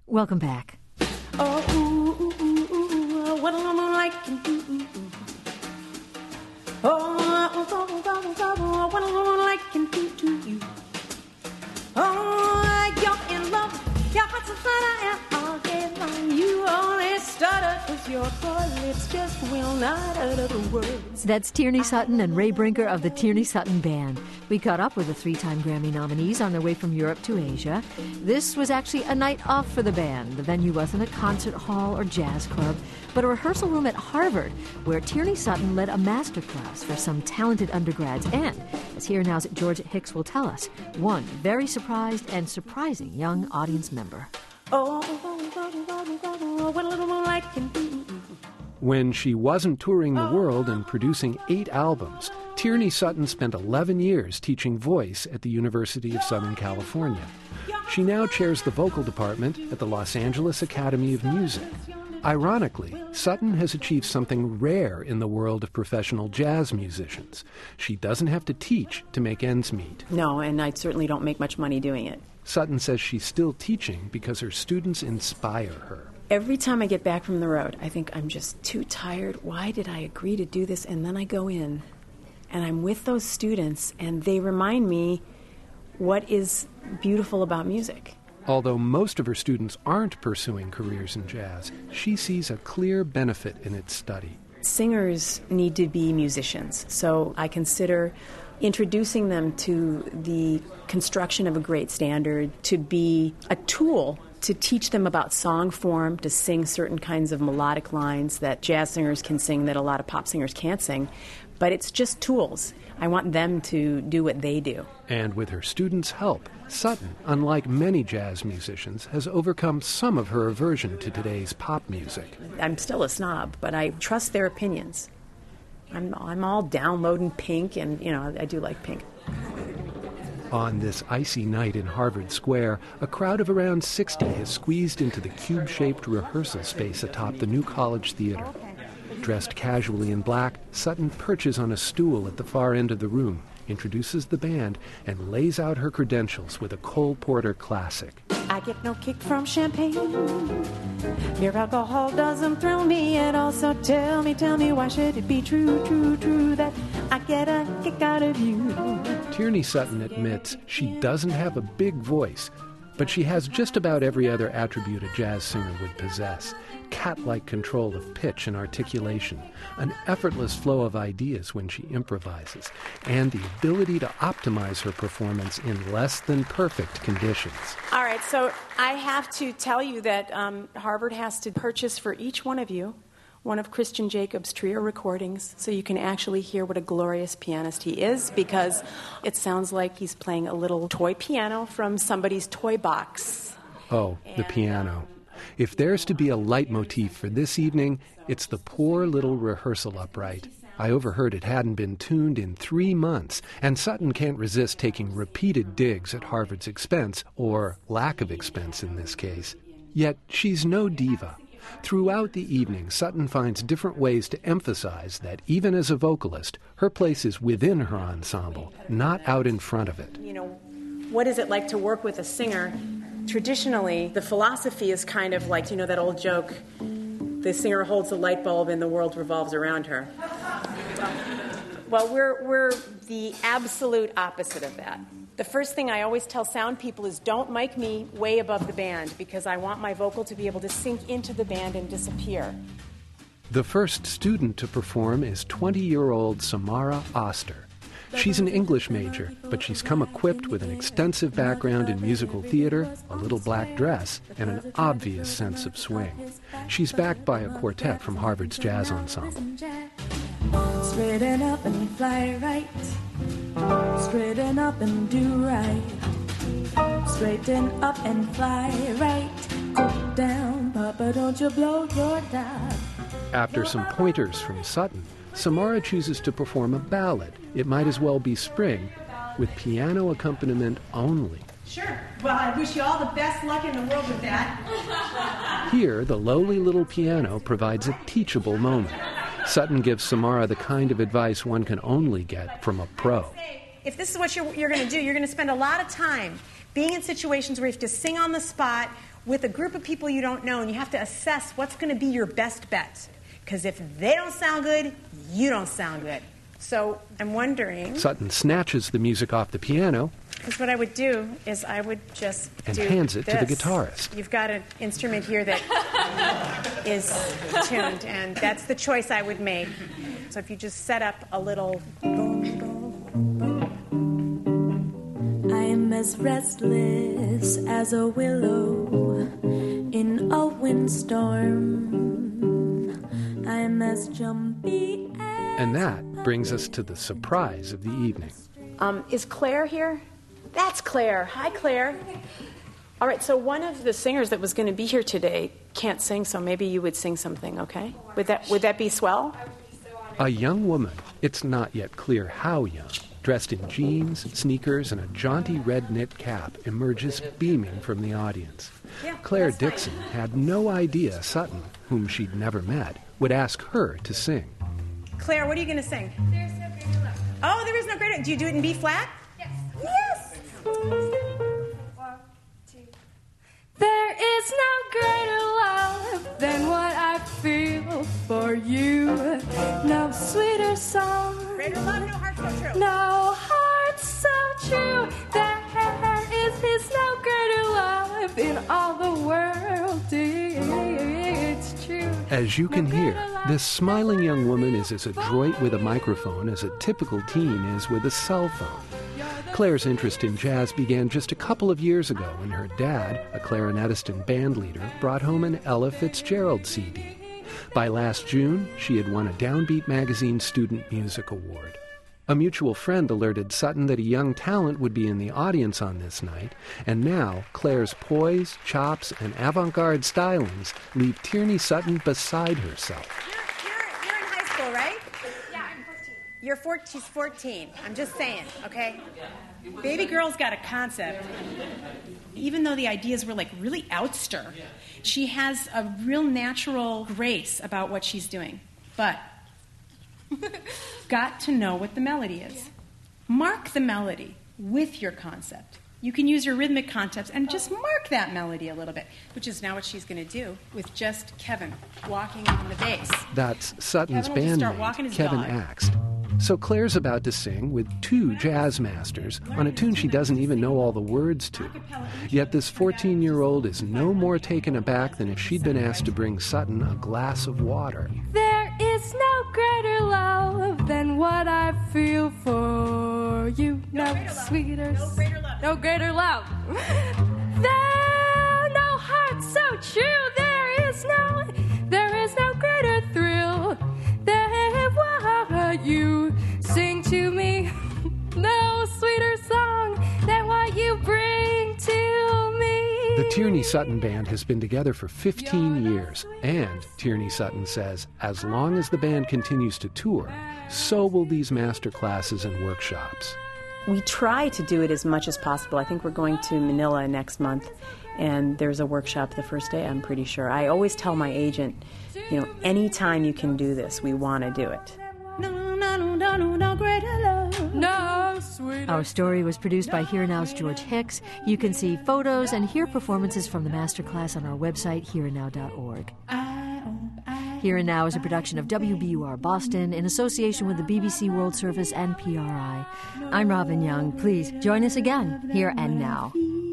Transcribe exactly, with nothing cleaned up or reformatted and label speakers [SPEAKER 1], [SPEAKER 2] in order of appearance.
[SPEAKER 1] Welcome back.
[SPEAKER 2] Oh, ooh, ooh, ooh, ooh, ooh, what a woman like can do. Oh, oh, oh, oh, oh, what a woman like can do to you. Oh, you're in love, your heart's a fire all day long. You only stutter because your poor lips just will not utter the words.
[SPEAKER 1] That's Tierney Sutton and Ray Brinker of the Tierney Sutton Band. We caught up with the three-time Grammy nominees on their way from Europe to Asia. This was actually a night off for the band. The venue wasn't a concert hall or jazz club, but a rehearsal room at Harvard, where Tierney Sutton led a master class for some talented undergrads and, as Here Now's Georgia Hicks will tell us, one very surprised and surprising young audience member.
[SPEAKER 2] Oh, oh, oh, oh, oh, what a little woman like can do.
[SPEAKER 3] When she wasn't touring the world and producing eight albums, Tierney Sutton spent eleven years teaching voice at the University of Southern California. She now chairs the vocal department at the Los Angeles Academy of Music. Ironically, Sutton has achieved something rare in the world of professional jazz musicians. She doesn't have to teach to make ends meet.
[SPEAKER 2] No, and I certainly don't make much money doing it.
[SPEAKER 3] Sutton says she's still teaching because her students inspire her.
[SPEAKER 2] Every time I get back from the road, I think I'm just too tired. Why did I agree to do this? And then I go in, and I'm with those students, and they remind me what is beautiful about music.
[SPEAKER 3] Although most of her students aren't pursuing careers in jazz, she sees a clear benefit in its study.
[SPEAKER 2] Singers need to be musicians, so I consider introducing them to the construction of a great standard to be a tool to teach them about song form, to sing certain kinds of melodic lines that jazz singers can sing that a lot of pop singers can't sing. But it's just tools. I want them to do what they do.
[SPEAKER 3] And with her students' help, Sutton, unlike many jazz musicians, has overcome some of her aversion to today's pop music.
[SPEAKER 2] I'm still a snob, but I trust their opinions. I'm, I'm all downloading Pink, and, you know, I do like Pink.
[SPEAKER 3] On this icy night in Harvard Square, a crowd of around sixty has squeezed into the cube-shaped rehearsal space atop the New College Theater. Dressed casually in black, Sutton perches on a stool at the far end of the room, introduces the band, and lays out her credentials with a Cole Porter classic.
[SPEAKER 2] I get no kick from champagne. Mere alcohol doesn't thrill me at all. So tell me, tell me, why should it be true, true, true that I get a kick out of you?
[SPEAKER 3] Tierney Sutton admits she doesn't have a big voice, but she has just about every other attribute a jazz singer would possess. Cat-like control of pitch and articulation, an effortless flow of ideas when she improvises, and the ability to optimize her performance in less than perfect conditions.
[SPEAKER 2] All right, so I have to tell you that um, Harvard has to purchase for each one of you one of Christian Jacobs' trio recordings so you can actually hear what a glorious pianist he is, because it sounds like he's playing a little toy piano from somebody's toy box.
[SPEAKER 3] Oh, the
[SPEAKER 2] and,
[SPEAKER 3] piano. If there's to be a leitmotif for this evening, it's the poor little rehearsal upright. I overheard it hadn't been tuned in three months, and Sutton can't resist taking repeated digs at Harvard's expense, or lack of expense in this case. Yet she's no diva. Throughout the evening, Sutton finds different ways to emphasize that even as a vocalist, her place is within her ensemble, not out in front of it.
[SPEAKER 2] You know, what is it like to work with a singer? Traditionally, the philosophy is kind of like, you know, that old joke, the singer holds the light bulb and the world revolves around her. Well, we're we're the absolute opposite of that. The first thing I always tell sound people is don't mic me way above the band, because I want my vocal to be able to sink into the band and disappear.
[SPEAKER 3] The first student to perform is twenty-year-old Samara Oster. She's an English major, but she's come equipped with an extensive background in musical theater, a little black dress, and an obvious sense of swing. She's backed by a quartet from Harvard's jazz ensemble.
[SPEAKER 4] Straighten up and fly right. Straighten up and do right. Straighten up and fly right. Go down, Papa, don't you blow your top.
[SPEAKER 3] After some pointers from Sutton, Samara chooses to perform a ballad. It might as well be Spring, with piano accompaniment only.
[SPEAKER 5] Sure. Well, I wish you all the best luck in the world with that.
[SPEAKER 3] Here, the lowly little piano provides a teachable moment. Sutton gives Samara the kind of advice one can only get from a pro.
[SPEAKER 5] If this is what you're, you're going to do, you're going to spend a lot of time being in situations where you have to sing on the spot,
[SPEAKER 2] with a group of people you don't know, and you have to assess what's going to be your best bet. Because if they don't sound good, you don't sound good. So I'm wondering...
[SPEAKER 3] Sutton snatches the music off the piano.
[SPEAKER 2] Because what I would do is I would just
[SPEAKER 3] and
[SPEAKER 2] do
[SPEAKER 3] hands it
[SPEAKER 2] this.
[SPEAKER 3] to the guitarist.
[SPEAKER 2] You've got an instrument here that is tuned, and that's the choice I would make. So if you just set up a little...
[SPEAKER 4] I am as restless as a willow in a windstorm. I am as jumpy as...
[SPEAKER 3] And that brings us to the surprise of the evening.
[SPEAKER 2] Um, is Claire here? That's Claire. Hi, Claire. All right, so one of the singers that was going to be here today can't sing, so maybe you would sing something, okay? Would that would that be swell?
[SPEAKER 3] A young woman, it's not yet clear how young, dressed in jeans, sneakers, and a jaunty red knit cap, emerges beaming from the audience.
[SPEAKER 2] Yeah,
[SPEAKER 3] Claire
[SPEAKER 2] that's right.
[SPEAKER 3] Dixon had no idea Sutton, whom she'd never met, would ask her to sing.
[SPEAKER 2] Claire, what are you going to sing?
[SPEAKER 6] There's no greater love.
[SPEAKER 2] Oh, there is no greater. Do you do it in B flat?
[SPEAKER 6] Yes.
[SPEAKER 2] Yes.
[SPEAKER 6] One, two.
[SPEAKER 4] There is no greater love than what I feel for you. No sweeter song.
[SPEAKER 2] Greater love, no heart so true.
[SPEAKER 4] No heart so true. There is, is no greater love in all the world. It's true.
[SPEAKER 3] As you can hear, this smiling young woman is as adroit with a microphone as a typical teen is with a cell phone. Claire's interest in jazz began just a couple of years ago when her dad, a clarinetist and band leader, brought home an Ella Fitzgerald C D. By last June, she had won a Downbeat Magazine Student Music Award. A mutual friend alerted Sutton that a young talent would be in the audience on this night, and now Claire's poise, chops, and avant-garde stylings leave Tierney Sutton beside herself.
[SPEAKER 2] You're, you're, you're in high school, right?
[SPEAKER 6] Yeah, I'm fourteen.
[SPEAKER 2] You're four, she's fourteen. I'm just saying, okay? Baby girl's got a concept. Even though the ideas were like really outster, she has a real natural grace about what she's doing. But got to know what the melody is. Mark the melody with your concept. You can use your rhythmic concepts and just mark that melody a little bit, which is now what she's going to do with just Kevin walking on the bass.
[SPEAKER 3] That's Sutton's
[SPEAKER 2] Kevin will just start walking
[SPEAKER 3] bandmate,
[SPEAKER 2] his
[SPEAKER 3] Kevin
[SPEAKER 2] dog.
[SPEAKER 3] Axt. So Claire's about to sing with two jazz masters on a tune she doesn't even know all the words to. Yet this fourteen-year-old is no more taken aback than if she'd been asked to bring Sutton a glass of water.
[SPEAKER 4] There is no greater love than what I feel for you. No, sweeter,
[SPEAKER 2] No greater love.
[SPEAKER 4] no greater love. There, no heart so true. There is no, there is no greater thrill than what you sing to me. No sweeter song than what you bring to me.
[SPEAKER 3] The Tierney Sutton Band has been together for fifteen years, and, Tierney Sutton says, as long as the band continues to tour, so will these master classes and workshops.
[SPEAKER 2] We try to do it as much as possible. I think we're going to Manila next month, and there's a workshop the first day, I'm pretty sure. I always tell my agent, you know, anytime you can do this, we want to do it.
[SPEAKER 4] No, no, no, no, no, no greater love. No sweeter.
[SPEAKER 1] Our story was produced by Here Now's George Hicks. You can see photos and hear performances from the masterclass on our website, here and now dot org. Here and Now is a production of W B U R Boston in association with the B B C World Service and P R I. I'm Robin Young. Please join us again, Here and Now.